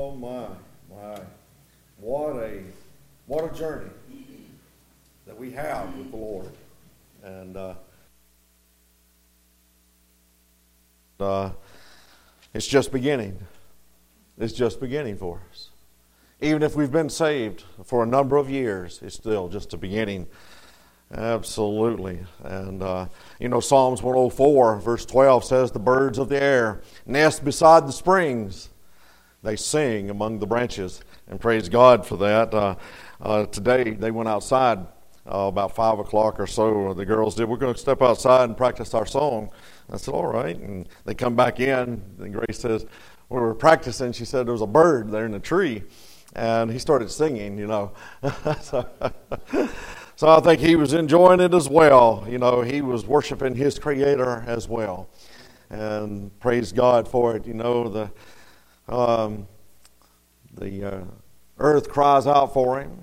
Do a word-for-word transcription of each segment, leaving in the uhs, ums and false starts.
Oh my, my. What a what a journey that we have with the Lord. And uh, uh, it's just beginning. It's just beginning for us. Even if we've been saved for a number of years, it's still just a beginning. Absolutely. And, uh, you know, Psalms one oh four, verse twelve says, the birds of the air nest beside the springs. They sing among the branches. And praise God for that. Uh, uh, today, they went outside uh, about five o'clock or so. The girls did. We're going to step outside and practice our song. I said, all right. And they come back in. And Grace says, we were practicing. She said there was a bird there in the tree. And he started singing, you know. so, so I think he was enjoying it as well. You know, he was worshiping his Creator as well. And praise God for it. You know, the um, the uh, earth cries out for him.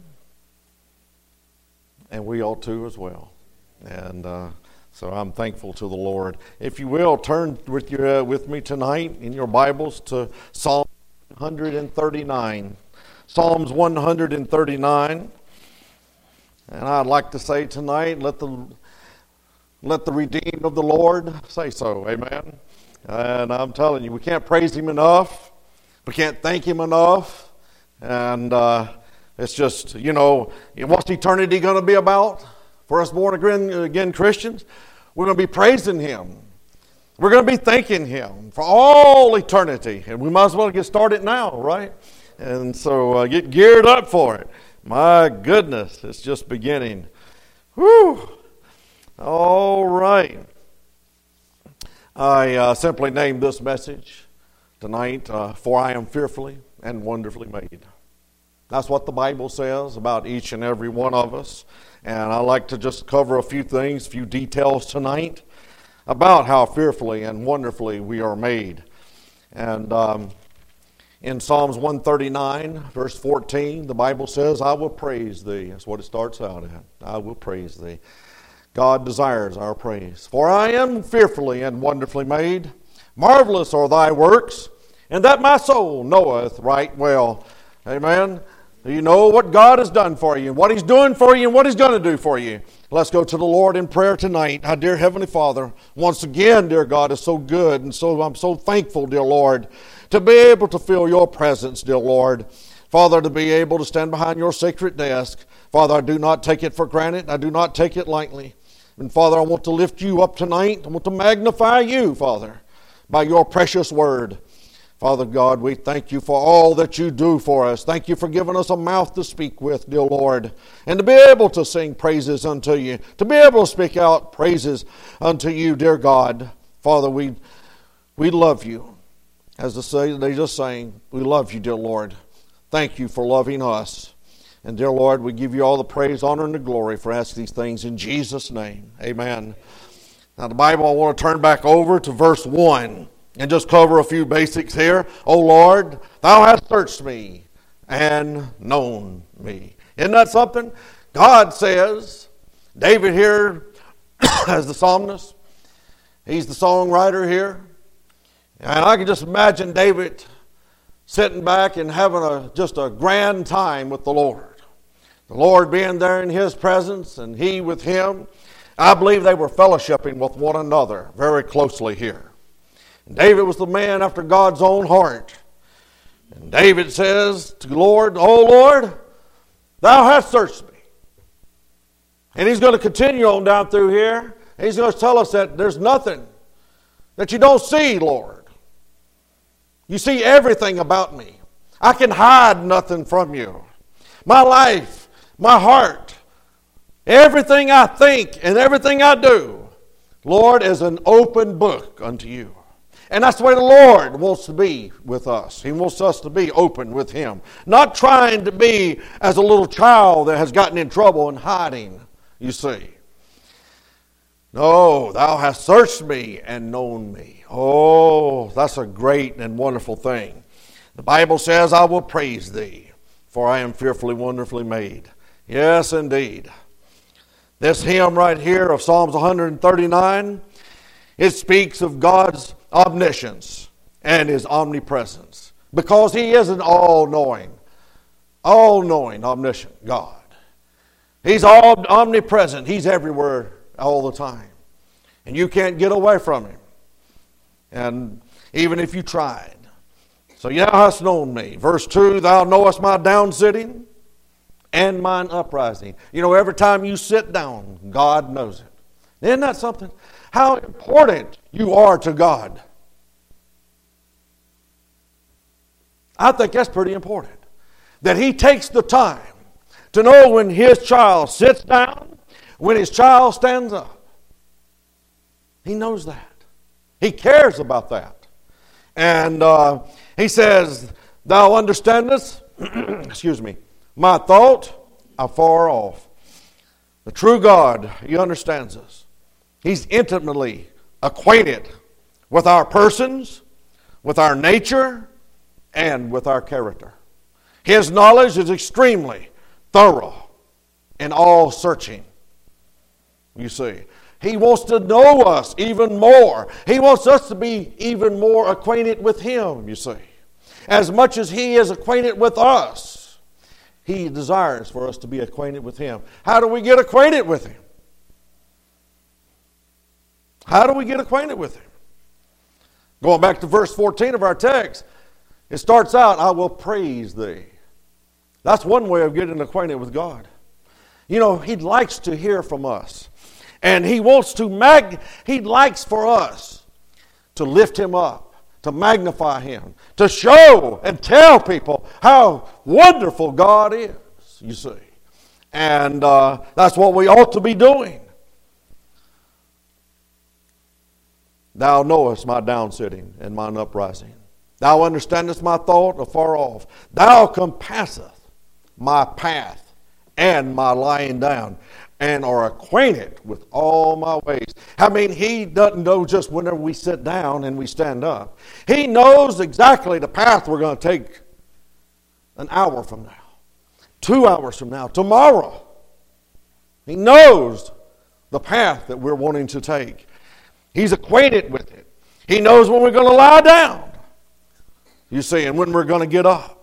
And we ought to as well. And uh, so I'm thankful to the Lord. If you will, turn with, you, uh, with me tonight in your Bibles to Psalm one thirty-nine. Psalms one thirty-nine, and I'd like to say tonight, let the let the redeemed of the Lord say so, amen. And I'm telling you, we can't praise Him enough, we can't thank Him enough, and uh, it's just, you know, what's eternity going to be about for us born again, again Christians? We're going to be praising Him. We're going to be thanking Him for all eternity, and we might as well get started now, right? And so uh, get geared up for it. My goodness, it's just beginning. Whew. All right. I uh, simply named this message tonight, uh, For I am fearfully and wonderfully made. That's what the Bible says about each and every one of us. And I like to just cover a few things, a few details tonight about how fearfully and wonderfully we are made. And um in Psalms one thirty-nine, verse fourteen, the Bible says, I will praise thee. That's what it starts out at. I will praise thee. God desires our praise. For I am fearfully and wonderfully made. Marvelous are thy works, and that my soul knoweth right well. Amen. Do you know what God has done for you, what He's doing for you, and what He's going to do for you? Let's go to the Lord in prayer tonight. Our dear Heavenly Father, once again, dear God, is so good, and so I'm so thankful, dear Lord, to be able to feel your presence, dear Lord. Father, to be able to stand behind your sacred desk. Father, I do not take it for granted. I do not take it lightly. And Father, I want to lift you up tonight. I want to magnify you, Father, by your precious word. Father God, we thank you for all that you do for us. Thank you for giving us a mouth to speak with, dear Lord, and to be able to sing praises unto you, to be able to speak out praises unto you, dear God. Father, we, we love you. As they say, they just saying, we love you, dear Lord. Thank you for loving us. And dear Lord, we give you all the praise, honor, and the glory for asking these things in Jesus' name. Amen. Now the Bible, I want to turn back over to verse one and just cover a few basics here. O Lord, thou hast searched me and known me. Isn't that something? God says, David here as the psalmist, he's the songwriter here. And I can just imagine David sitting back and having a just a grand time with the Lord. The Lord being there in His presence and He with Him. I believe they were fellowshipping with one another very closely here. And David was the man after God's own heart. And David says to the Lord, O Lord, thou hast searched me. And he's going to continue on down through here. And he's going to tell us that there's nothing that you don't see, Lord. You see everything about me. I can hide nothing from you. My life, my heart, everything I think and everything I do, Lord, is an open book unto you. And that's the way the Lord wants to be with us. He wants us to be open with Him. Not trying to be as a little child that has gotten in trouble and hiding, you see. No, thou hast searched me and known me. Oh, that's a great and wonderful thing. The Bible says, I will praise thee, for I am fearfully, wonderfully made. Yes, indeed. This hymn right here of Psalms one thirty-nine, it speaks of God's omniscience and His omnipresence. Because He is an all-knowing, all-knowing, omniscient God. He's all omnipresent. He's everywhere all the time. And you can't get away from Him. And even if you tried. So thou hast known me. Verse two, thou knowest my down sitting and mine uprising. You know, every time you sit down, God knows it. Isn't that something? How important you are to God. I think that's pretty important. That He takes the time to know when His child sits down, when His child stands up. He knows that. He cares about that. And uh, He says, thou understandest, excuse me, my thought afar off. The true God, He understands us. He's intimately acquainted with our persons, with our nature, and with our character. His knowledge is extremely thorough and all-searching. You see, He wants to know us even more. He wants us to be even more acquainted with Him, you see. As much as He is acquainted with us, He desires for us to be acquainted with Him. How do we get acquainted with Him? How do we get acquainted with Him? Going back to verse fourteen of our text, it starts out, I will praise Thee. That's one way of getting acquainted with God. You know, He likes to hear from us. And He wants to, mag- He likes for us to lift Him up, to magnify Him, to show and tell people how wonderful God is, you see. And uh, that's what we ought to be doing. Thou knowest my downsitting and mine uprising. Thou understandest my thought afar off. Thou compasseth my path and my lying down, and are acquainted with all my ways. I mean, He doesn't know just whenever we sit down and we stand up. He knows exactly the path we're going to take an hour from now, two hours from now, tomorrow. He knows the path that we're wanting to take. He's acquainted with it. He knows when we're going to lie down, you see, and when we're going to get up.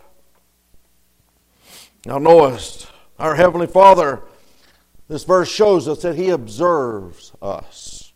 Now knowest, our Heavenly Father, this verse shows us that He observes us.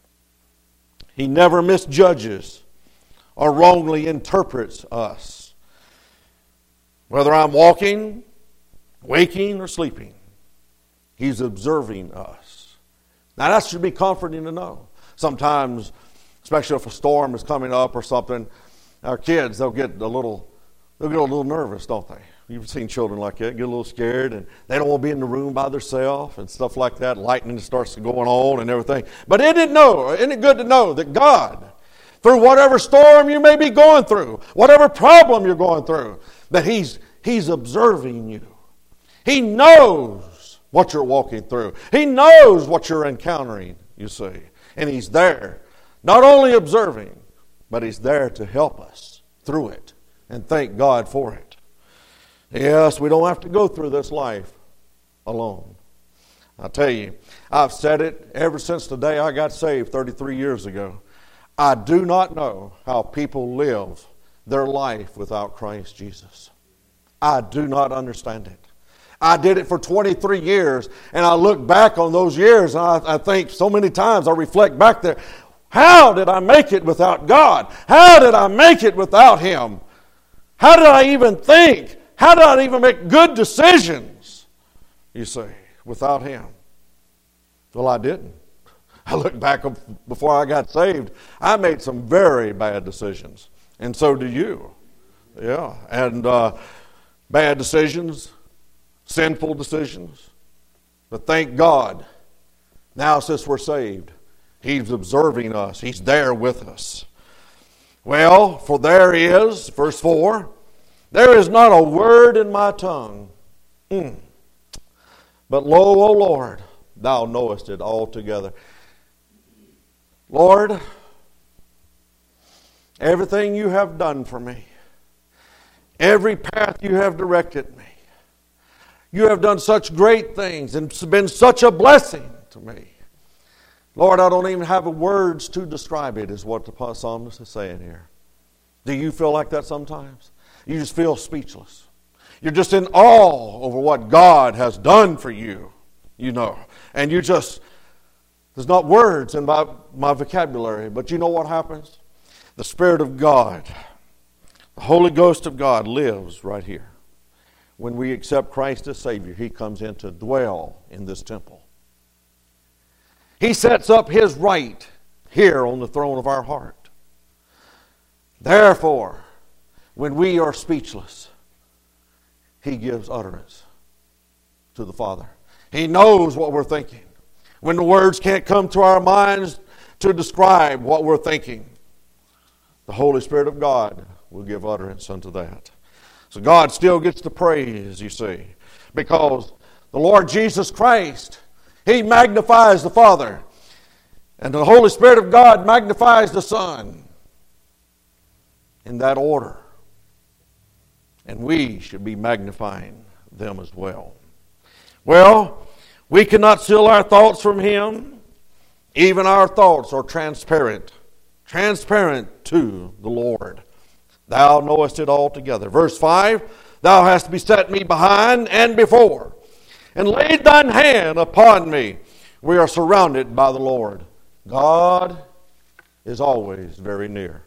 He never misjudges or wrongly interprets us. Whether I'm walking, waking, or sleeping, He's observing us. Now that should be comforting to know. Sometimes, especially if a storm is coming up or something, our kids, they'll get a little, they'll get a little nervous, don't they? You've seen children like that, get a little scared, and they don't want to be in the room by themselves and stuff like that. Lightning starts going on and everything. But isn't it know, isn't it good to know that God, through whatever storm you may be going through, whatever problem you're going through, that He's He's observing you. He knows what you're walking through. He knows what you're encountering, you see. And He's there, not only observing, but He's there to help us through it. And thank God for it. Yes, we don't have to go through this life alone. I tell you, I've said it ever since the day I got saved thirty-three years ago. I do not know how people live their life without Christ Jesus. I do not understand it. I did it for twenty-three years, and I look back on those years, and I, I think so many times I reflect back there, how did I make it without God? How did I make it without Him? How did I even think? How did I even make good decisions, you see, without Him? Well, I didn't. I look back before I got saved, I made some very bad decisions. And so do you. Yeah. And uh, bad decisions, sinful decisions. But thank God, now since we're saved, He's observing us. He's there with us. Well, for there is, verse four, there is not a word in my tongue. Mm. But lo, O Lord, Thou knowest it altogether. Lord, everything You have done for me, every path You have directed me, You have done such great things and it's been such a blessing to me. Lord, I don't even have words to describe it, is what the psalmist is saying here. Do you feel like that sometimes? You just feel speechless. You're just in awe over what God has done for you, you know. And you just, there's not words in my, my vocabulary, but you know what happens? The Spirit of God, the Holy Ghost of God lives right here. When we accept Christ as Savior, He comes in to dwell in this temple. He sets up His right here on the throne of our heart. Therefore, when we are speechless, He gives utterance to the Father. He knows what we're thinking. When the words can't come to our minds to describe what we're thinking, the Holy Spirit of God will give utterance unto that. So God still gets the praise, you see, because the Lord Jesus Christ, He magnifies the Father, and the Holy Spirit of God magnifies the Son in that order. And we should be magnifying them as well. Well, we cannot conceal our thoughts from Him. Even our thoughts are transparent. Transparent to the Lord. Thou knowest it altogether. Verse five, Thou hast beset me behind and before, and laid Thine hand upon me. We are surrounded by the Lord. God is always very near.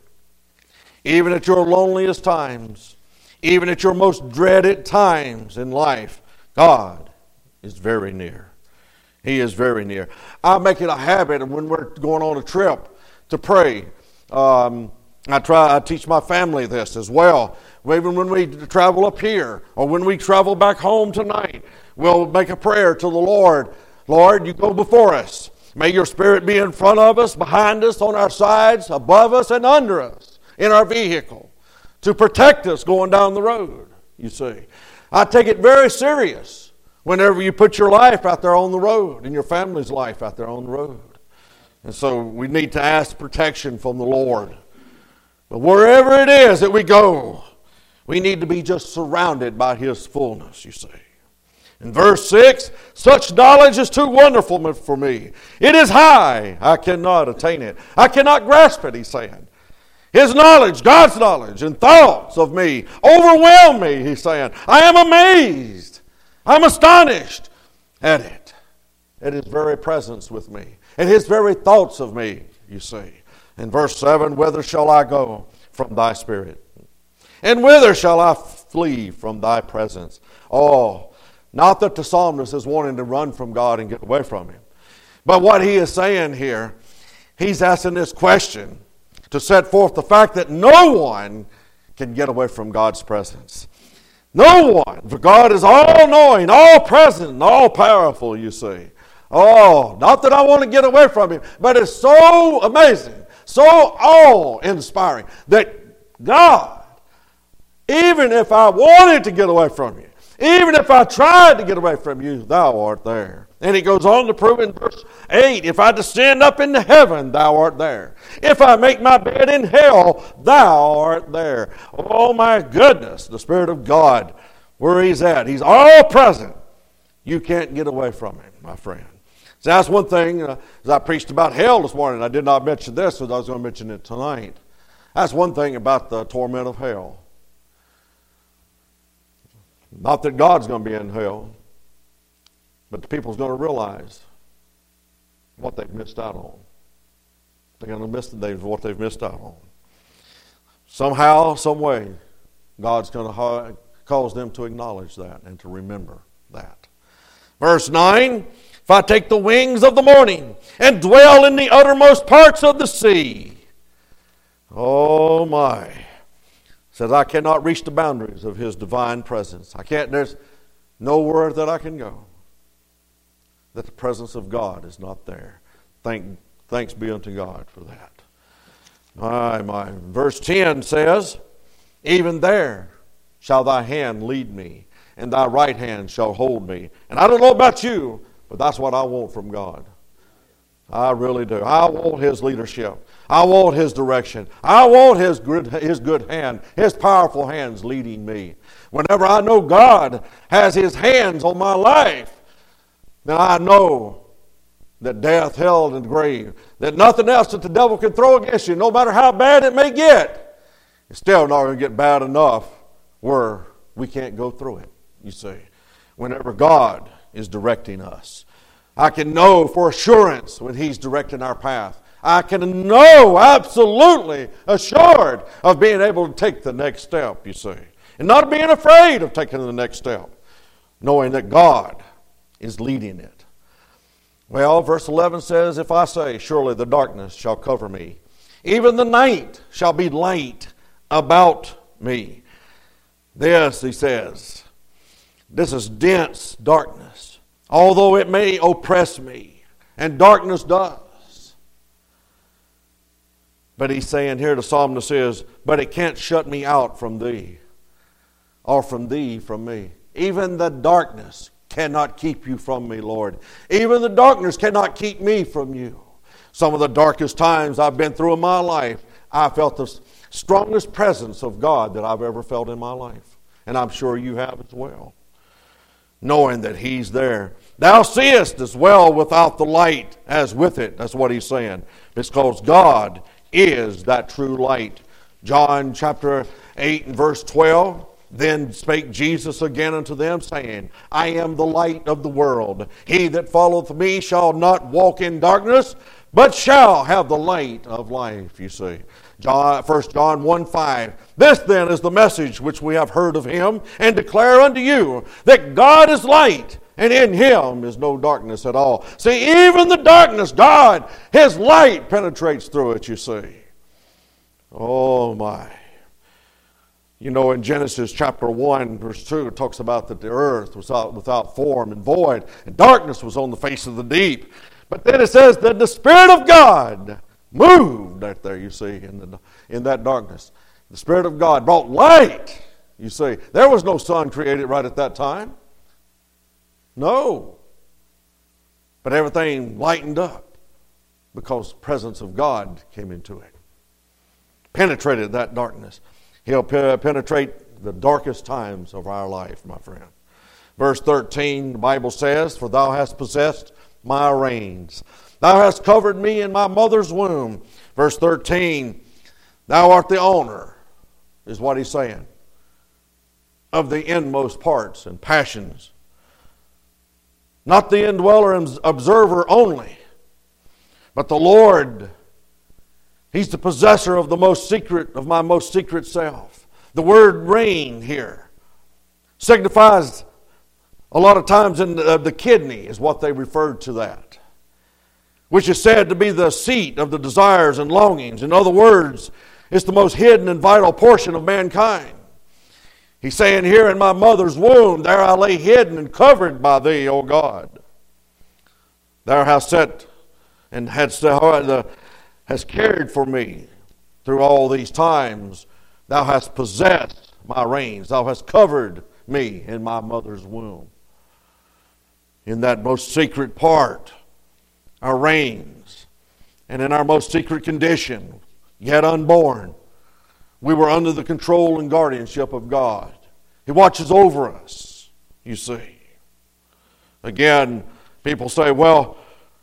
Even at your loneliest times, even at your most dreaded times in life, God is very near. He is very near. I make it a habit when we're going on a trip to pray. Um, I try. I teach my family this as well. Even when we travel up here or when we travel back home tonight, we'll make a prayer to the Lord. Lord, You go before us. May Your Spirit be in front of us, behind us, on our sides, above us, and under us in our vehicle, to protect us going down the road, you see. I take it very serious whenever you put your life out there on the road and your family's life out there on the road. And so we need to ask protection from the Lord. But wherever it is that we go, we need to be just surrounded by His fullness, you see. In verse six, such knowledge is too wonderful for me. It is high, I cannot attain it. I cannot grasp it, he's saying. His knowledge, God's knowledge and thoughts of me overwhelm me, he's saying. I am amazed. I'm astonished at it. At His very presence with me. At His very thoughts of me, you see. In verse seven, whither shall I go from Thy Spirit? And whither shall I flee from Thy presence? Oh, not that the psalmist is wanting to run from God and get away from Him. But what he is saying here, he's asking this question to set forth the fact that no one can get away from God's presence. No one. For God is all-knowing, all-present, all-powerful, you see. Oh, not that I want to get away from Him, but it's so amazing, so awe-inspiring that God, even if I wanted to get away from You, even if I tried to get away from You, Thou art there. And he goes on to prove in verse eight, if I descend up into heaven, Thou art there. If I make my bed in hell, Thou art there. Oh my goodness, the Spirit of God, where He's at. He's all present. You can't get away from Him, my friend. So that's one thing, uh, as I preached about hell this morning, I did not mention this, because I was going to mention it tonight. That's one thing about the torment of hell. Not that God's going to be in hell, but the people's going to realize what they've missed out on. They're going to miss what they've missed out on. Somehow, some way, God's going to cause them to acknowledge that and to remember that. Verse nine, if I take the wings of the morning and dwell in the uttermost parts of the sea. Oh my. Says I cannot reach the boundaries of His divine presence. I can't, there's nowhere that I can go that the presence of God is not there. Thank, thanks be unto God for that. My, my. Verse ten says, even there shall Thy hand lead me, and Thy right hand shall hold me. And I don't know about you, but that's what I want from God. I really do. I want His leadership. I want His direction. I want His good, His good hand, His powerful hands leading me. Whenever I know God has His hands on my life, then I know that death, hell, and the grave, that nothing else that the devil can throw against you, no matter how bad it may get, it's still not going to get bad enough where we can't go through it, you see. Whenever God is directing us, I can know for assurance when He's directing our path. I can know absolutely assured of being able to take the next step, you see. And not being afraid of taking the next step, knowing that God is leading it. Well, verse eleven says, if I say, surely the darkness shall cover me, even the night shall be light about me. This, he says, this is dense darkness, although it may oppress me, and darkness does. But he's saying here, the psalmist says, but it can't shut me out from thee, or from thee from me. Even the darkness cannot keep you from me, Lord. Even the darkness cannot keep me from you. Some of the darkest times I've been through in my life, I felt the strongest presence of God that I've ever felt in my life. And I'm sure you have as well. Knowing that He's there. Thou seest as well without the light as with it. That's what he's saying. Because God is that true light. John chapter eight and verse twelve. Then spake Jesus again unto them, saying, I am the light of the world. He that followeth me shall not walk in darkness, but shall have the light of life, you see. John, First John one five. This then is the message which we have heard of Him, and declare unto you, that God is light, and in Him is no darkness at all. See, even the darkness, God, His light penetrates through it, you see. Oh my. You know, in Genesis chapter one, verse two, it talks about that the earth was without, without form and void, and darkness was on the face of the deep. But then it says that the Spirit of God moved right there, you see, in, the, in that darkness. The Spirit of God brought light, you see. There was no sun created right at that time. No. But everything lightened up because the presence of God came into it. Penetrated that darkness. He'll penetrate the darkest times of our life, my friend. Verse thirteen, the Bible says, for thou hast possessed my reins. Thou hast covered me in my mother's womb. Verse thirteen, thou art the owner, is what he's saying, of the inmost parts and passions. Not the indweller and observer only, but the Lord. He's the possessor of the most secret, of my most secret self. The word rein here signifies a lot of times in the, uh, the kidney is what they referred to that, which is said to be the seat of the desires and longings. In other words, it's the most hidden and vital portion of mankind. He's saying here, in my mother's womb, there I lay hidden and covered by thee, O God. Thou hast set and hadst the has cared for me through all these times. Thou hast possessed my reins. Thou hast covered me in my mother's womb. In that most secret part, our reins, and in our most secret condition, yet unborn, we were under the control and guardianship of God. He watches over us, you see. Again, people say, well,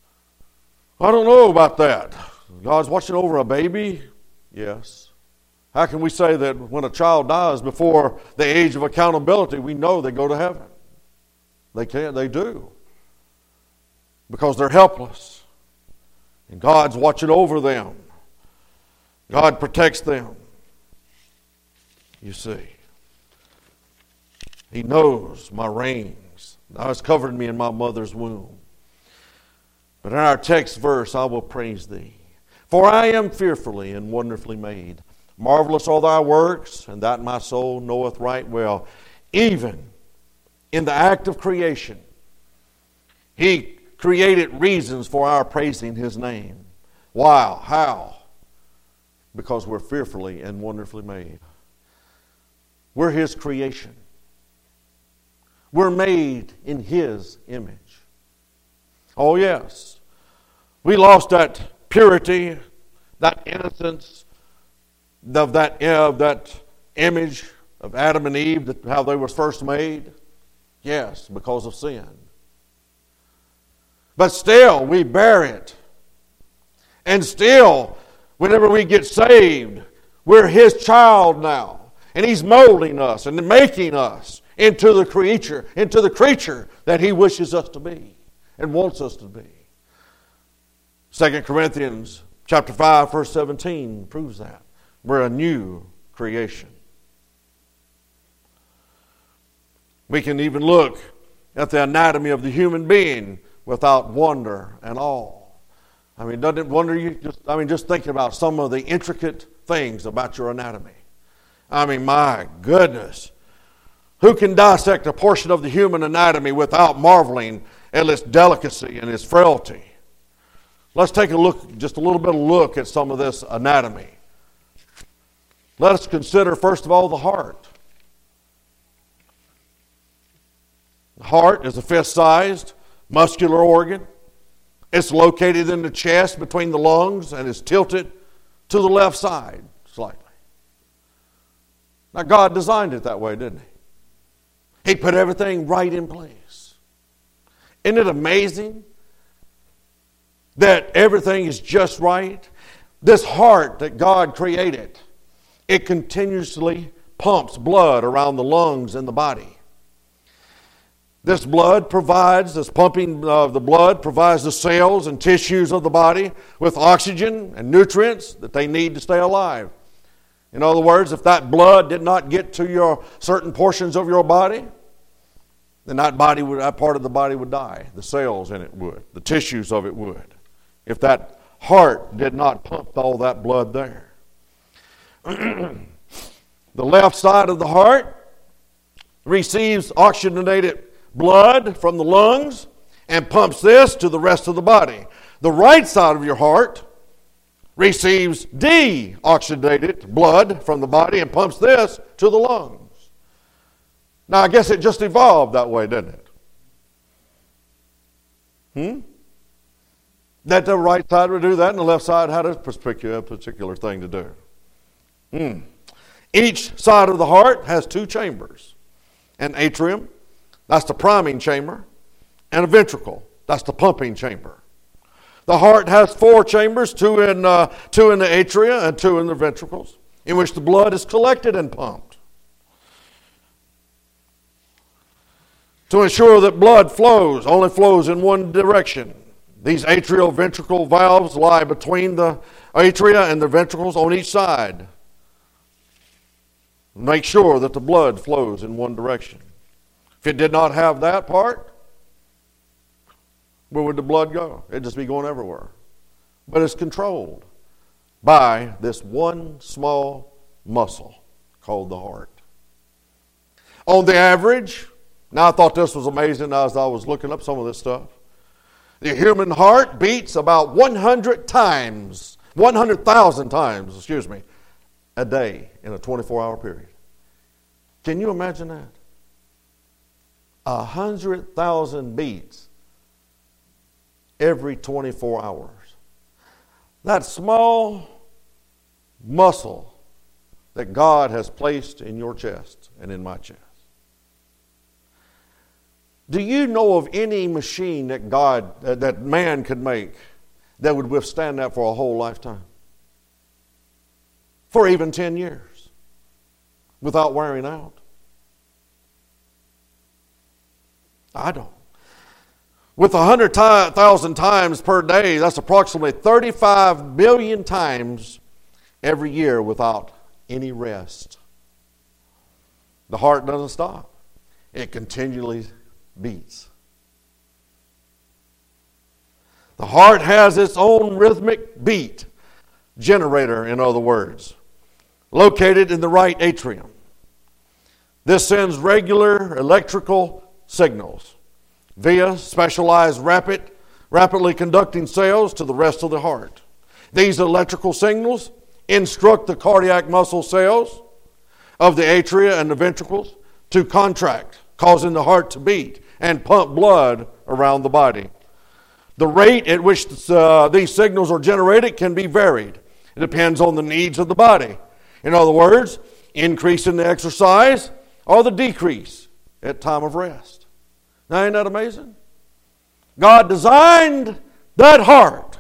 I don't know about that. God's watching over a baby? Yes. How can we say that when a child dies before the age of accountability, we know they go to heaven? They can't, they do. Because they're helpless. And God's watching over them. God protects them. You see. He knows my reins. Thou hast covered me in my mother's womb. But in our text verse, I will praise thee. For I am fearfully and wonderfully made. Marvelous are thy works, and that my soul knoweth right well. Even in the act of creation, He created reasons for our praising His name. Wow, how? Because we're fearfully and wonderfully made. We're His creation. We're made in His image. Oh yes, we lost that purity, that innocence, of that, of that image of Adam and Eve, that how they were first made. Yes, because of sin. But still, we bear it. And still, whenever we get saved, we're His child now. And He's molding us and making us into the creature, into the creature that He wishes us to be and wants us to be. Second Corinthians chapter five, verse seventeen proves that. We're a new creation. We can even look at the anatomy of the human being without wonder and awe. I mean, doesn't it wonder you? Just, I mean, just thinking about some of the intricate things about your anatomy. I mean, my goodness. Who can dissect a portion of the human anatomy without marveling at its delicacy and its frailty? Let's take a look, just a little bit of look at some of this anatomy. Let us consider, first of all, the heart. The heart is a fist-sized, muscular organ. It's located in the chest between the lungs and is tilted to the left side slightly. Now, God designed it that way, didn't He? He put everything right in place. Isn't it amazing that everything is just right? This heart that God created, it continuously pumps blood around the lungs and the body. This blood provides, this pumping of the blood provides the cells and tissues of the body with oxygen and nutrients that they need to stay alive. In other words, if that blood did not get to your certain portions of your body, then that body would, that part of the body would die. The cells in it would. The tissues of it would. If that heart did not pump all that blood there. The left side of the heart receives oxygenated blood from the lungs and pumps this to the rest of the body. The right side of your heart receives deoxygenated blood from the body and pumps this to the lungs. Now, I guess it just evolved that way, didn't it? Hmm? That the right side would do that and the left side had a particular, particular thing to do. Hmm. Each side of the heart has two chambers. An atrium, that's the priming chamber, and a ventricle, that's the pumping chamber. The heart has four chambers, two in, uh, two in the atria and two in the ventricles, in which the blood is collected and pumped. To ensure that blood flows, only flows in one direction. These atrial ventricle valves lie between the atria and the ventricles on each side. Make sure that the blood flows in one direction. If it did not have that part, where would the blood go? It'd just be going everywhere. But it's controlled by this one small muscle called the heart. On the average, now I thought this was amazing as I was looking up some of this stuff. The human heart beats about one hundred times, one hundred thousand times, excuse me, a day in a twenty-four hour period. Can you imagine that? one hundred thousand beats every twenty-four hours. That small muscle that God has placed in your chest and in my chest. Do you know of any machine that God, uh, that man could make that would withstand that for a whole lifetime? For even ten years without wearing out? I don't. With one hundred thousand times per day, that's approximately thirty-five billion times every year without any rest. The heart doesn't stop. It continually beats. The heart has its own rhythmic beat generator, in other words, located in the right atrium. This sends regular electrical signals via specialized rapid, rapidly conducting cells to the rest of the heart. These electrical signals instruct the cardiac muscle cells of the atria and the ventricles to contract, causing the heart to beat and pump blood around the body. The rate at which uh, these signals are generated can be varied. It depends on the needs of the body. In other words, increase in the exercise or the decrease at time of rest. Now, ain't that amazing? God designed that heart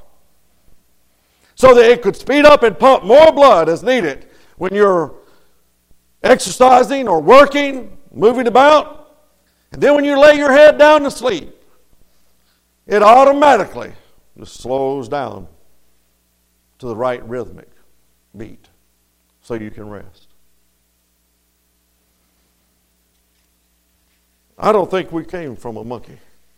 so that it could speed up and pump more blood as needed when you're exercising or working, moving about. And then when you lay your head down to sleep, it automatically just slows down to the right rhythmic beat so you can rest. I don't think we came from a monkey.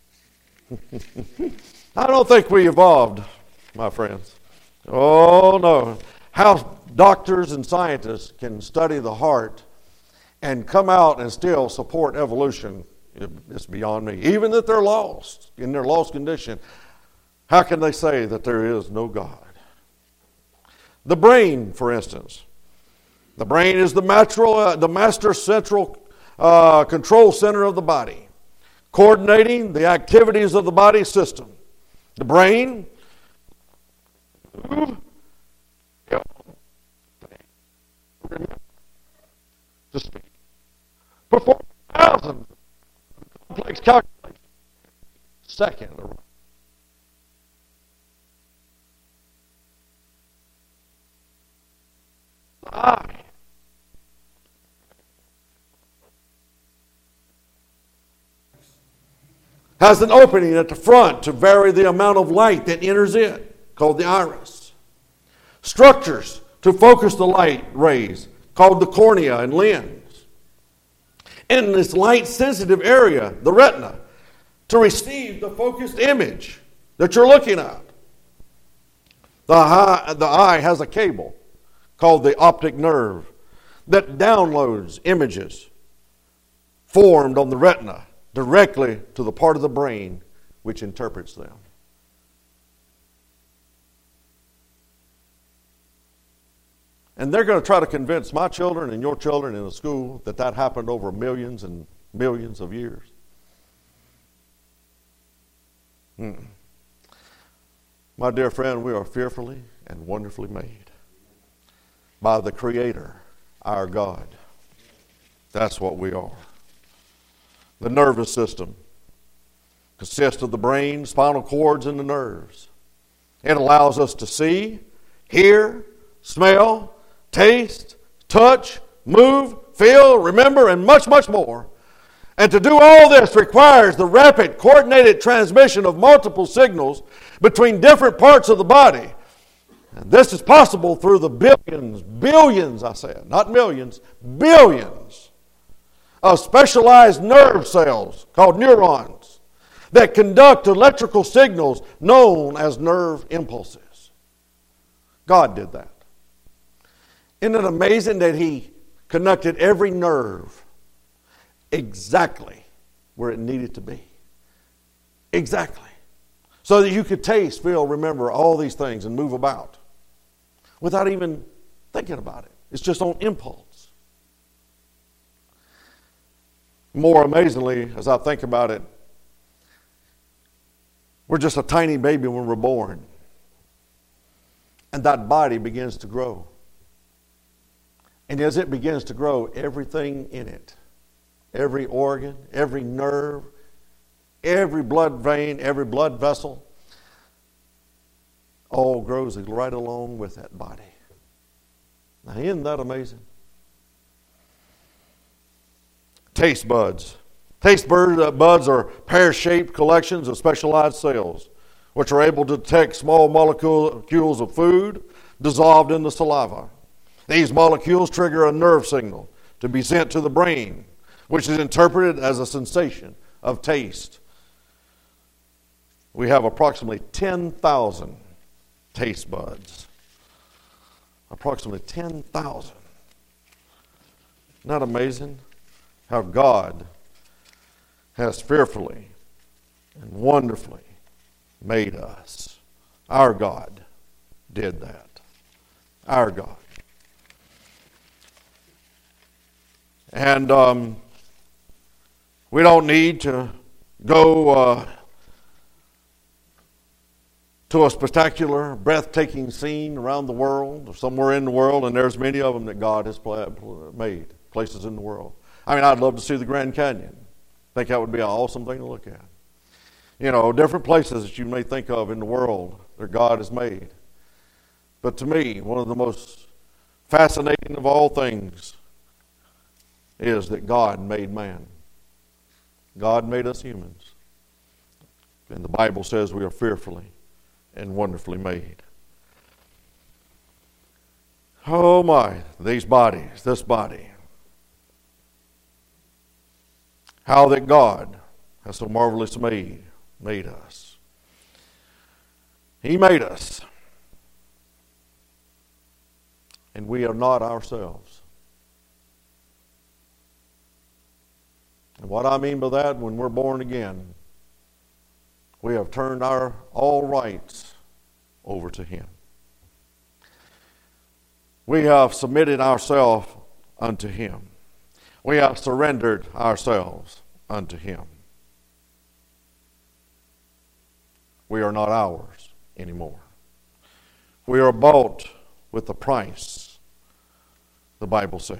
I don't think we evolved, my friends. Oh, no. How doctors and scientists can study the heart and come out and still support evolution is beyond me. Even if they're lost, in their lost condition, how can they say that there is no God? The brain, for instance. The brain is the, natural, uh, the master central uh, control center of the body, coordinating the activities of the body system. The brain to speak. Perform thousands of complex calculations. Second. The eye has an opening at the front to vary the amount of light that enters it, called the iris. Structures to focus the light rays, called the cornea and lens. And this light-sensitive area, the retina, to receive the focused image that you're looking at. The eye, the eye has a cable called the optic nerve that downloads images formed on the retina directly to the part of the brain which interprets them. And they're going to try to convince my children and your children in the school that that happened over millions and millions of years. Hmm. My dear friend, we are fearfully and wonderfully made by the Creator, our God. That's what we are. The nervous system consists of the brain, spinal cords, and the nerves. It allows us to see, hear, smell, taste, touch, move, feel, remember, and much, much more. And to do all this requires the rapid, coordinated transmission of multiple signals between different parts of the body. And this is possible through the billions, billions, I said, not millions, billions of specialized nerve cells called neurons that conduct electrical signals known as nerve impulses. God did that. Isn't it amazing that He connected every nerve exactly where it needed to be? Exactly. So that you could taste, feel, remember all these things and move about without even thinking about it. It's just on impulse. More amazingly, as I think about it, we're just a tiny baby when we're born. And that body begins to grow. And as it begins to grow, everything in it, every organ, every nerve, every blood vein, every blood vessel, all grows right along with that body. Now, isn't that amazing? Taste buds. Taste buds are pear-shaped collections of specialized cells which are able to detect small molecules of food dissolved in the saliva. These molecules trigger a nerve signal to be sent to the brain, which is interpreted as a sensation of taste. We have approximately ten thousand taste buds. Approximately ten thousand. Isn't that amazing? How God has fearfully and wonderfully made us. Our God did that. Our God. And um, we don't need to go uh, to a spectacular, breathtaking scene around the world or somewhere in the world, and there's many of them that God has made, places in the world. I mean, I'd love to see the Grand Canyon. I think that would be an awesome thing to look at. You know, different places that you may think of in the world that God has made. But to me, one of the most fascinating of all things is that God made man. God made us humans. And the Bible says we are fearfully and wonderfully made. Oh my, these bodies, this body. How that God has so marvelous made, made us. He made us. And we are not ourselves. And what I mean by that, when we're born again, we have turned our all rights over to Him. We have submitted ourselves unto Him. We have surrendered ourselves unto Him. We are not ours anymore. We are bought with a price, the Bible says.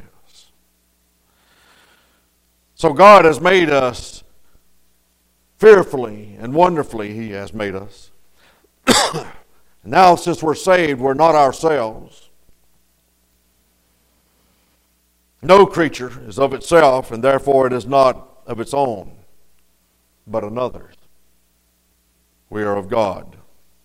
So God has made us fearfully and wonderfully. He has made us. Now, since we're saved, we're not ourselves. No creature is of itself, and therefore it is not of its own, but another's. We are of God.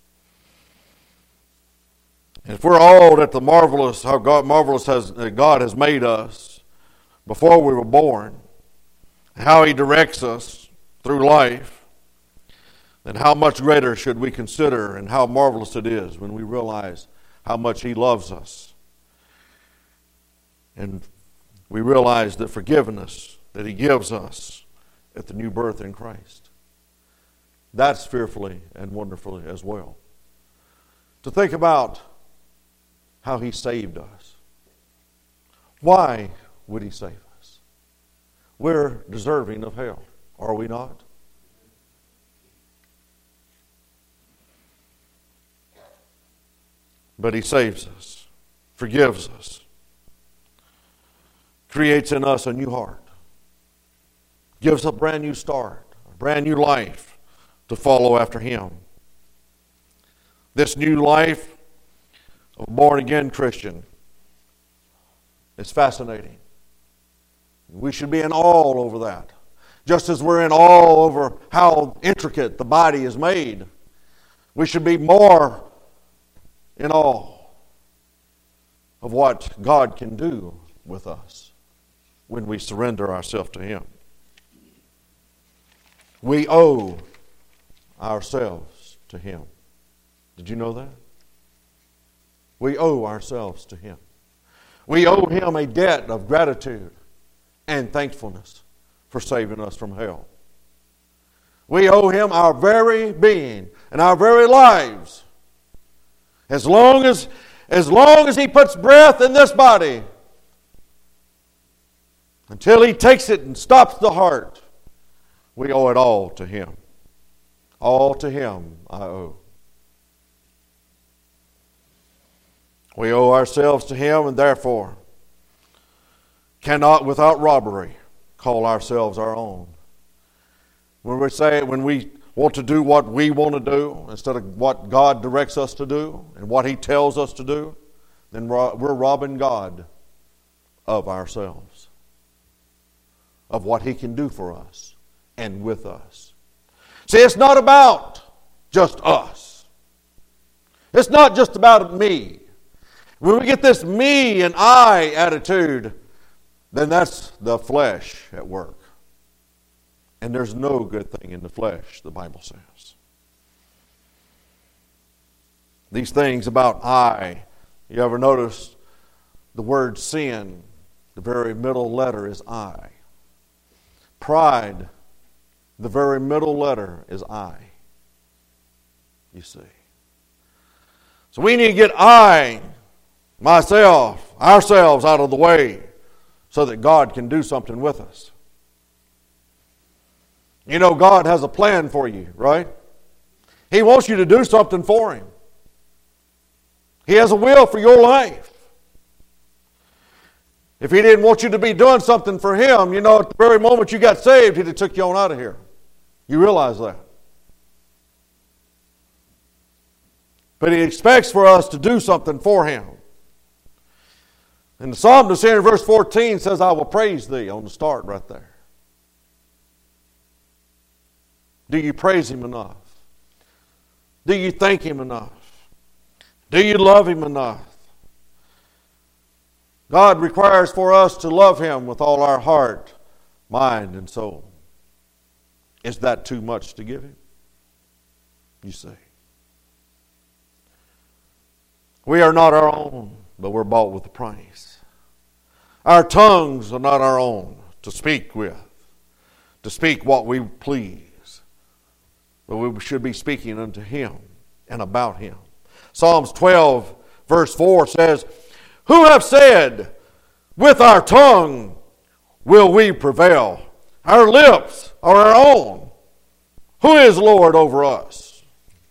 And if we're all at the marvelous, how God marvelous has God has made us before we were born, and how He directs us through life, then how much greater should we consider and how marvelous it is when we realize how much He loves us. And we realize the forgiveness that He gives us at the new birth in Christ. That's fearfully and wonderfully as well. To think about how He saved us. Why would He save us? We're deserving of hell, are we not? But He saves us, forgives us, creates in us a new heart, gives a brand new start, a brand new life to follow after Him. This new life of a born-again Christian is fascinating. We should be in awe over that. Just as we're in awe over how intricate the body is made, we should be more in awe of what God can do with us when we surrender ourselves to Him. We owe ourselves to Him. Did you know that? We owe ourselves to Him. We owe Him a debt of gratitude and thankfulness for saving us from hell. We owe Him our very being and our very lives. As long as, as long as He puts breath in this body, until He takes it and stops the heart, we owe it all to Him. All to Him I owe. We owe ourselves to Him, and therefore cannot without robbery call ourselves our own. When we say, when we want to do what we want to do instead of what God directs us to do and what He tells us to do, then we're robbing God of ourselves, of what He can do for us and with us. See, it's not about just us. It's not just about me. When we get this me and I attitude, then that's the flesh at work. And there's no good thing in the flesh, the Bible says. These things about I, you ever notice the word sin, the very middle letter is I. Pride, the very middle letter is I. You see. So we need to get I, myself, ourselves out of the way so that God can do something with us. You know, God has a plan for you, right? He wants you to do something for Him. He has a will for your life. If He didn't want you to be doing something for Him, you know, at the very moment you got saved, He'd have took you on out of here. You realize that. But He expects for us to do something for Him. And the psalmist here in verse fourteen says, I will praise thee, on the start right there. Do you praise him enough? Do you thank him enough? Do you love him enough? God requires for us to love him with all our heart, mind, and soul. Is that too much to give him? You say. We are not our own, but we're bought with a price. Our tongues are not our own to speak with, to speak what we please, but we should be speaking unto him and about him. Psalms twelve, verse four says, who have said, with our tongue will we prevail? Our lips are our own. Who is Lord over us?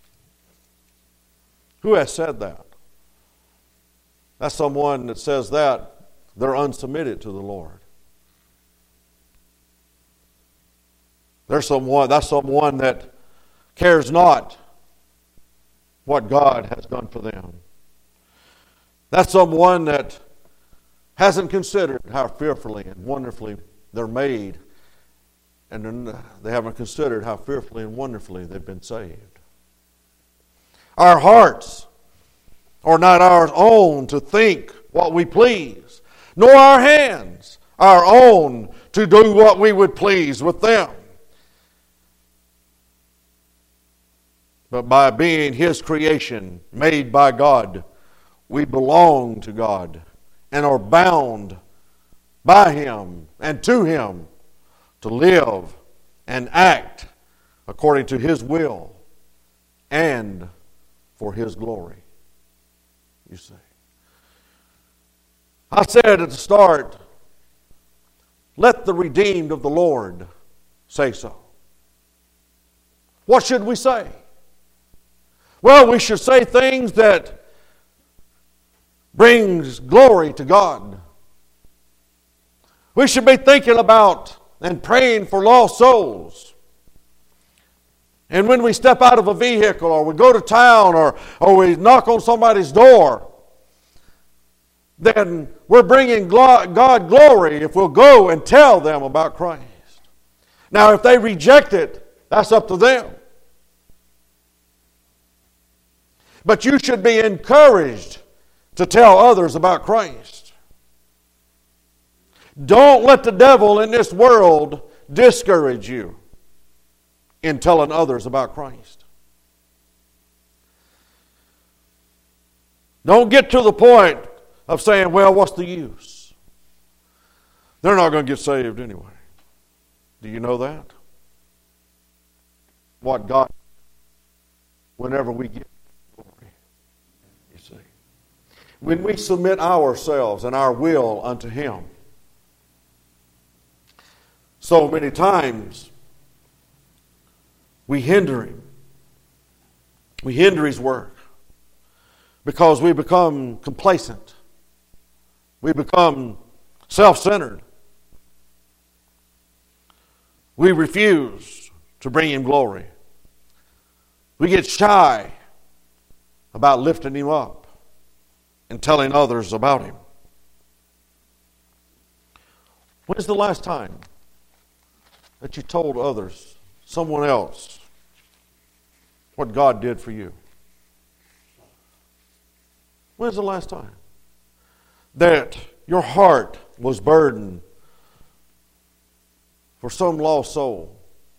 Who has said that? That's someone that says that they're unsubmitted to the Lord. There's someone, that's someone that cares not what God has done for them. That's someone that hasn't considered how fearfully and wonderfully they're made, and they haven't considered how fearfully and wonderfully they've been saved. Our hearts are not our own to think what we please, nor our hands our own to do what we would please with them. But by being his creation, made by God, we belong to God and are bound by him and to him to live and act according to his will and for his glory. You see. I said at the start, let the redeemed of the Lord say so. What should we say? Well, we should say things that brings glory to God. We should be thinking about and praying for lost souls. And when we step out of a vehicle or we go to town or, or we knock on somebody's door, then we're bringing God glory if we'll go and tell them about Christ. Now, if they reject it, that's up to them. But you should be encouraged to tell others about Christ. Don't let the devil in this world discourage you in telling others about Christ. Don't get to the point of saying, well, what's the use? They're not going to get saved anyway. Do you know that? What God, whenever we give glory, you see. When we submit ourselves and our will unto him, so many times we hinder him. We hinder his work because we become complacent. We become self-centered. We refuse to bring him glory. We get shy about lifting him up and telling others about him. When's the last time that you told others, someone else, what God did for you? When's the last time that your heart was burdened for some lost soul?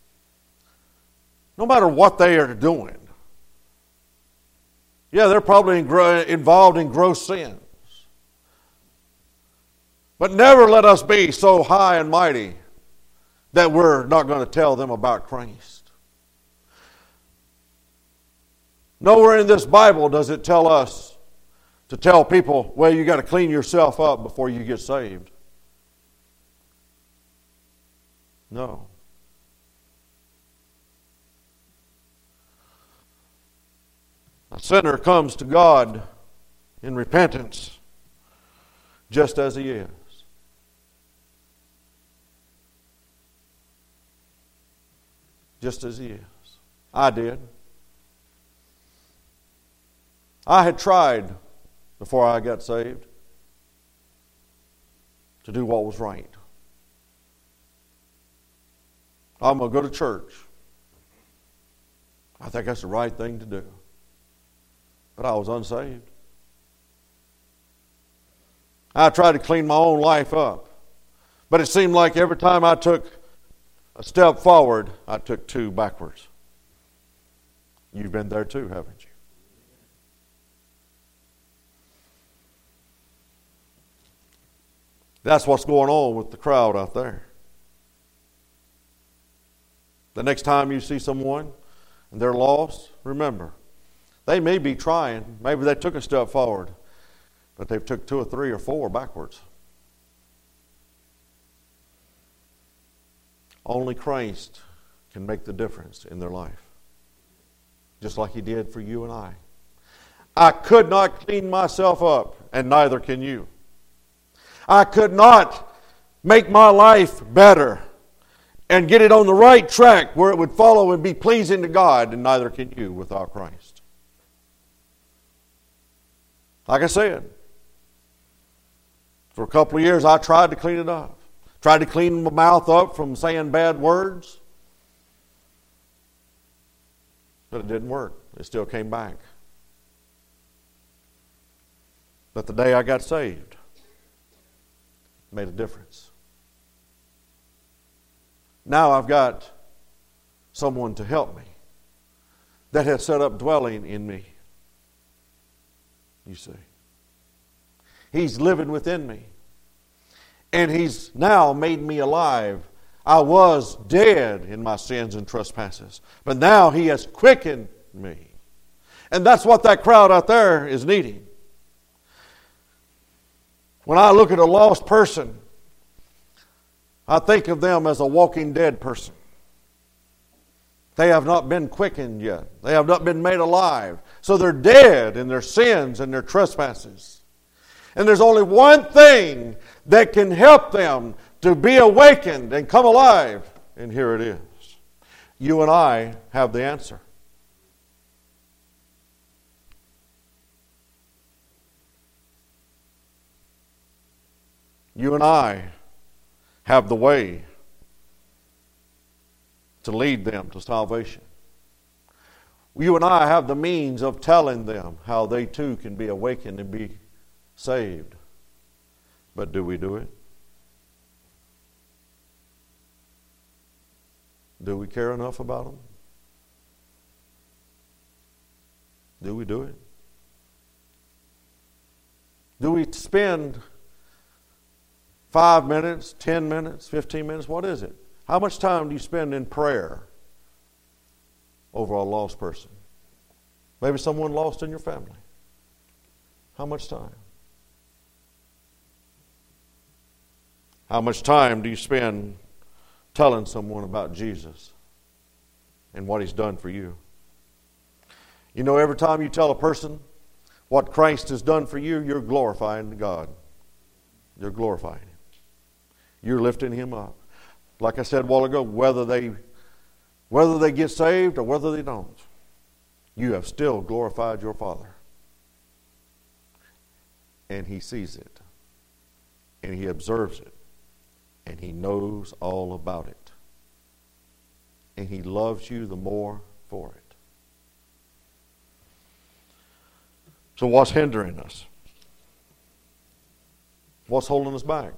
No matter what they are doing. Yeah, they're probably involved in gross sins. But never let us be so high and mighty that we're not going to tell them about Christ. Nowhere in this Bible does it tell us to tell people, well, you got to clean yourself up before you get saved. No. A sinner comes to God in repentance just as he is. Just as he is. I did. I had tried before I got saved. to do what was right. I'm going to go to church. I think that's the right thing to do. But I was unsaved. I tried to clean my own life up. But it seemed like every time I took a step forward, I took two backwards. You've been there too, haven't you? That's what's going on with the crowd out there. The next time you see someone and they're lost, remember, they may be trying. Maybe they took a step forward, but they've took two or three or four backwards. Only Christ can make the difference in their life, just like He did for you and I. I could not clean myself up, and neither can you. I could not make my life better and get it on the right track where it would follow and be pleasing to God, and neither can you without Christ. Like I said, for a couple of years I tried to clean it up. Tried to clean my mouth up from saying bad words. But it didn't work. It still came back. But the day I got saved, it made a difference. Now I've got someone to help me that has set up dwelling in me. You see. He's living within me. And He's now made me alive. I was dead in my sins and trespasses, but now He has quickened me. And that's what that crowd out there is needing. When I look at a lost person, I think of them as a walking dead person. They have not been quickened yet. They have not been made alive. So they're dead in their sins and their trespasses. And there's only one thing that can help them to be awakened and come alive. And here it is. You and I have the answer. You and I have the way to lead them to salvation. You and I have the means of telling them how they too can be awakened and be saved. But do we do it? Do we care enough about them? Do we do it? Do we spend five minutes, ten minutes, fifteen minutes? What is it? How much time do you spend in prayer over a lost person? Maybe someone lost in your family. How much time? How much time do you spend telling someone about Jesus and what He's done for you? You know, every time you tell a person what Christ has done for you, you're glorifying God. You're glorifying Him. You're lifting Him up. Like I said a while ago, whether they whether they get saved or whether they don't, you have still glorified your Father. And He sees it. And He observes it. And He knows all about it. And He loves you the more for it. So what's hindering us? What's holding us back?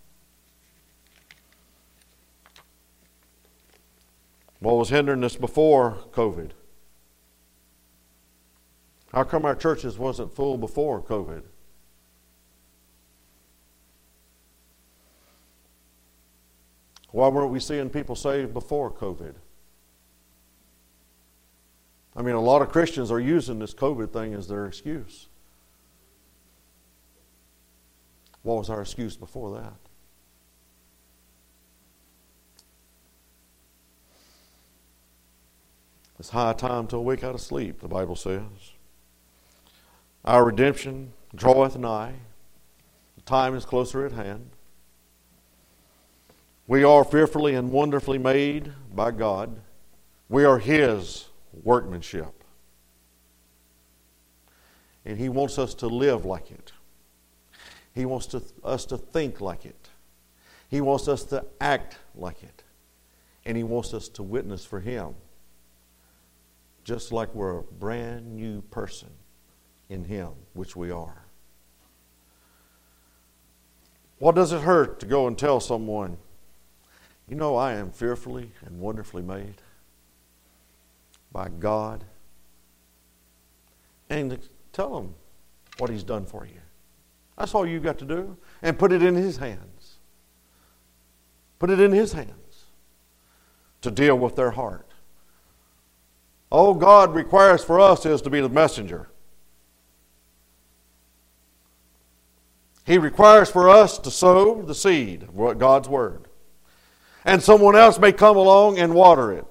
What was hindering us before COVID? How come our churches wasn't full before COVID? Why weren't we seeing people saved before COVID? I mean, a lot of Christians are using this COVID thing as their excuse. What was our excuse before that? It's high time to awake out of sleep, the Bible says. Our redemption draweth nigh. The time is closer at hand. We are fearfully and wonderfully made by God. We are His workmanship. And He wants us to live like it. He wants to, us to think like it. He wants us to act like it. And He wants us to witness for Him. Just like we're a brand new person in Him, which we are. What does it hurt to go and tell someone, you know, I am fearfully and wonderfully made by God? And to tell them what He's done for you. That's all you've got to do. And put it in His hands. Put it in His hands to deal with their heart. All God requires for us is to be the messenger. He requires for us to sow the seed of God's Word. And someone else may come along and water it.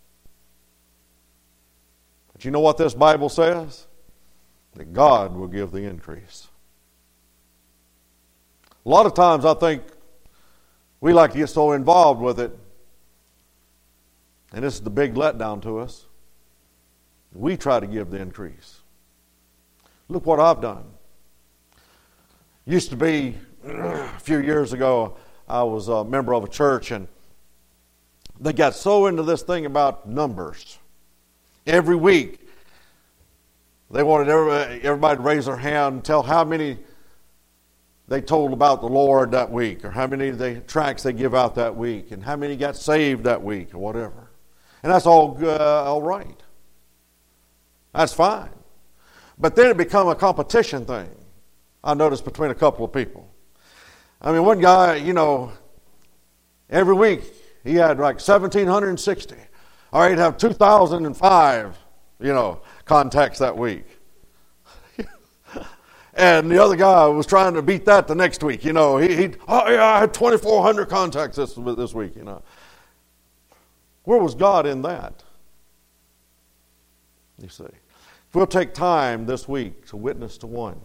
But you know what this Bible says? That God will give the increase. A lot of times I think we like to get so involved with it, and this is the big letdown to us. We try to give the increase. Look what I've done. Used to be, a few years ago, I was a member of a church, and they got so into this thing about numbers. Every week, they wanted everybody, everybody to raise their hand and tell how many they told about the Lord that week, or how many they, tracts they give out that week, and how many got saved that week, or whatever. And that's all uh, all right. That's fine. But then it become a competition thing, I noticed, between a couple of people. I mean, one guy, you know, every week he had like one thousand seven hundred sixty. Or he'd have two thousand five, you know, contacts that week. And the other guy was trying to beat that the next week. You know, he, he oh yeah, I had twenty-four hundred contacts this, this week, you know. Where was God in that? You see. If we'll take time this week to witness to one,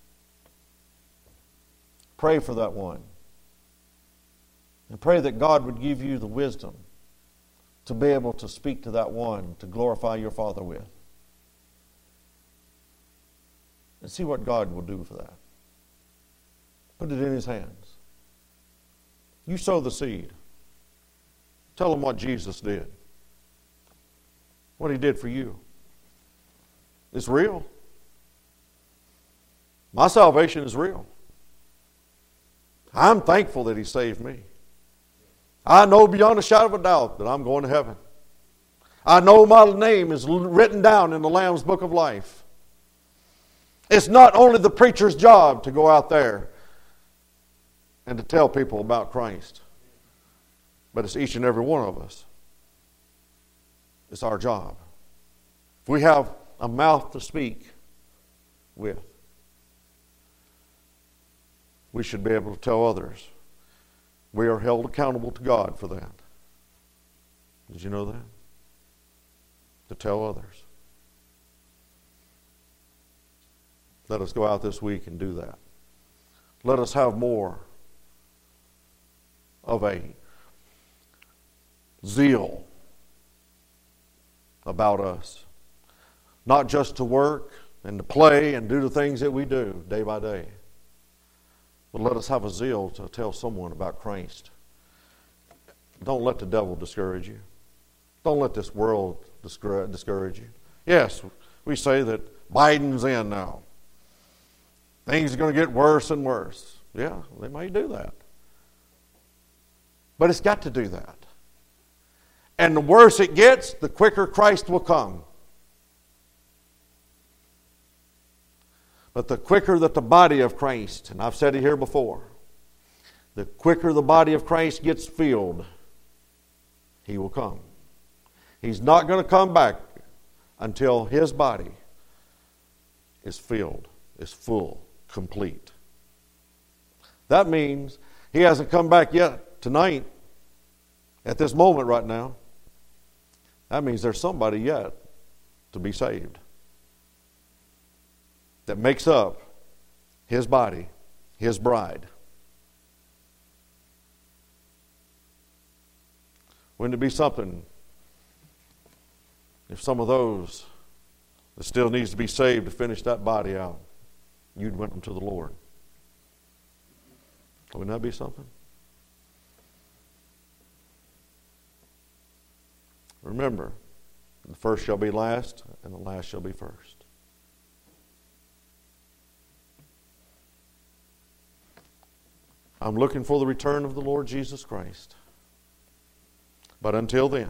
pray for that one, and pray that God would give you the wisdom to be able to speak to that one, to glorify your Father with. And see what God will do for that. Put it in His hands. You sow the seed. Tell them what Jesus did. What He did for you. It's real. My salvation is real. I'm thankful that He saved me. I know beyond a shadow of a doubt that I'm going to heaven. I know my name is written down in the Lamb's Book of Life. It's not only the preacher's job to go out there and to tell people about Christ, but it's each and every one of us. It's our job. If we have a mouth to speak with, we should be able to tell others. We are held accountable to God for that. Did you know that? To tell others. Let us go out this week and do that. Let us have more of a zeal about us. Not just to work and to play and do the things that we do day by day. But let us have a zeal to tell someone about Christ. Don't let the devil discourage you. Don't let this world discourage you. Yes, we say that Biden's in now. Things are going to get worse and worse. Yeah, they may do that. But it's got to do that. And the worse it gets, the quicker Christ will come. But the quicker that the body of Christ, and I've said it here before, the quicker the body of Christ gets filled, He will come. He's not going to come back until His body is filled, is full, complete. That means He hasn't come back yet tonight, at this moment right now. That means there's somebody yet to be saved that makes up His body, His bride. Wouldn't it be something if some of those that still needs to be saved to finish that body out, you'd win them to the Lord? Wouldn't that be something? Remember, the first shall be last, and the last shall be first. I'm looking for the return of the Lord Jesus Christ. But until then,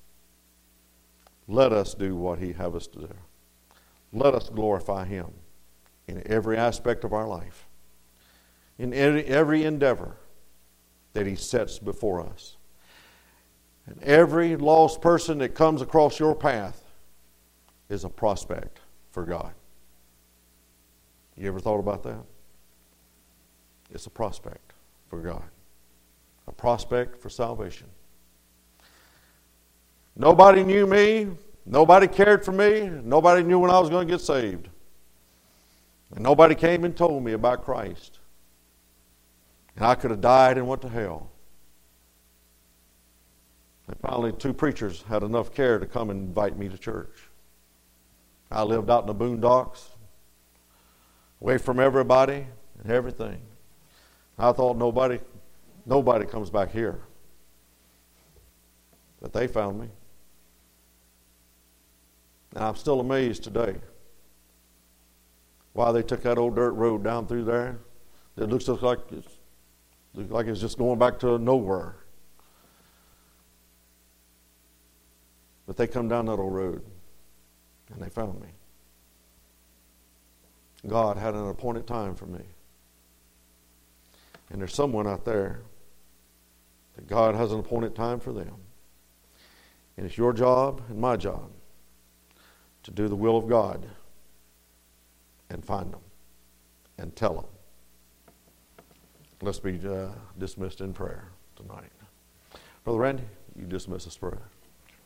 let us do what He have us to do. Let us glorify Him in every aspect of our life, in every, every endeavor that He sets before us. And every lost person that comes across your path is a prospect for God. You ever thought about that? It's a prospect for God. A prospect for salvation. Nobody knew me. Nobody cared for me. Nobody knew when I was going to get saved. And nobody came and told me about Christ. And I could have died and went to hell. And finally, two preachers had enough care to come and invite me to church. I lived out in the boondocks, away from everybody and everything. I thought nobody, nobody comes back here. But they found me. And I'm still amazed today why they took that old dirt road down through there. It looks just like it's, looks like it's just going back to nowhere. But they come down that old road and they found me. God had an appointed time for me. And there's someone out there that God has an appointed time for them. And it's your job and my job to do the will of God and find them and tell them. Let's be uh, dismissed in prayer tonight. Brother Randy, you dismiss us prayer.